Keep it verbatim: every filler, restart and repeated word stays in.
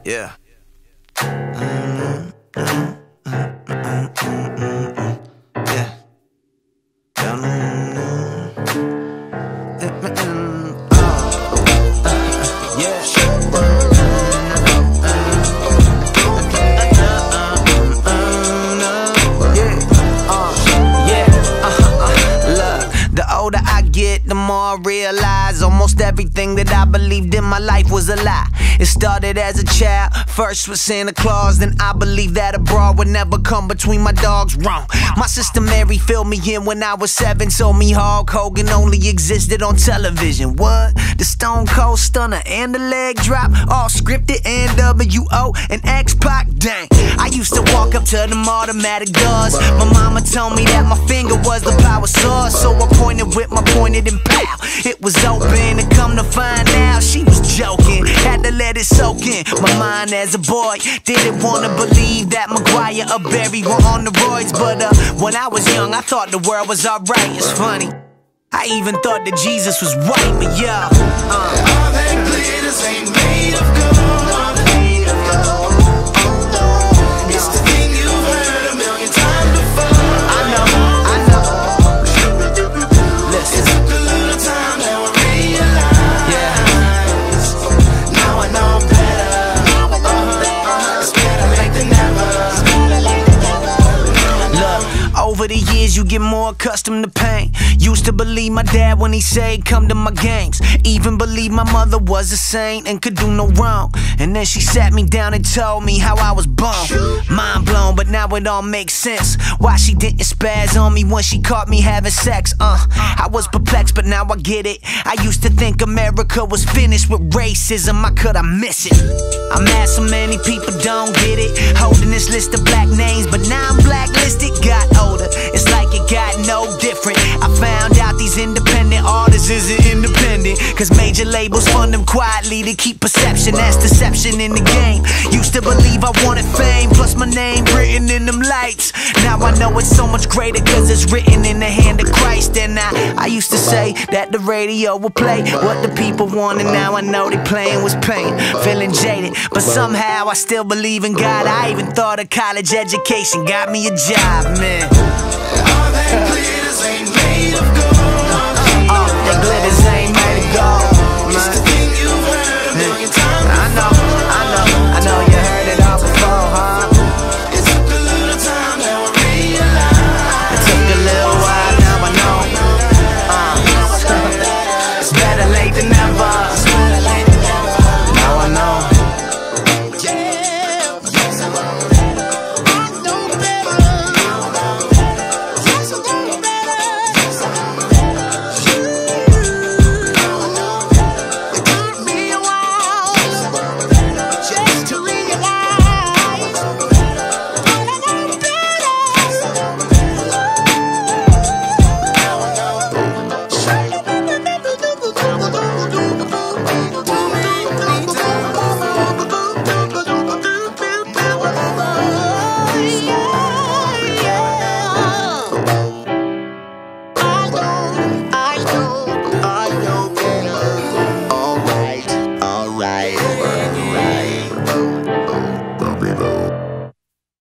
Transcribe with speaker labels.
Speaker 1: Yeah. Yeah. The more I realize almost everything that I believed in my life was a lie. It started as a child, first with Santa Claus, then I believed that a broad would never come between my dogs. Wrong. My sister Mary filled me in when I was seven, told me Hulk Hogan only existed on television. What? The Stone Cold Stunner and the leg drop, all scripted. N W O and X-Pac, dang. I used to walk up to them automatic doors. My mama told me that my finger was the power source, so I pointed with my pointed and pow, it was open. And come to find out, she was joking. Had to let it soak in. My mind as a boy didn't wanna believe that McGuire or Berry were on the roids, but uh, when I was young, I thought the world was alright. It's funny, I even thought that Jesus was white, but yeah. Uh.
Speaker 2: All that glitters ain't made of gold. It's the thing you've heard a million times before.
Speaker 1: I know, I know. Listen.
Speaker 2: It took a little time, now I realize.
Speaker 1: Yeah.
Speaker 2: Now I know better. Uh-huh. It's better late than never.
Speaker 1: Look, over the years you get more accustomed to pain. Used to believe my dad when he said come to my games. Even believe my mother was a saint and could do no wrong. And then she sat me down and told me how I was born. Mind blown, but now it all makes sense. Why she didn't spaz on me when she caught me having sex. Uh, I was perplexed, but now I get it. I used to think America was finished with racism. How could I miss it? I'm mad so many people don't get it. Holding this list of black names, but now I'm blacklisted. Got older, it's like it got no different. I found out these independent artists isn't independent, cause major labels fund them quietly to keep perception. That's deception in the game. Used to believe I wanted fame, plus my name written in them lights. Now I know it's so much greater cause it's written in the hand of Christ. And I, I used to say that the radio would play what the people wanted. Now I know they playing was pain. Feeling jaded, but somehow I still believe in God. I even thought a college education got me a job, man.
Speaker 2: All that glitters ain't made of gold.
Speaker 1: All that glitters ain't made of gold, man.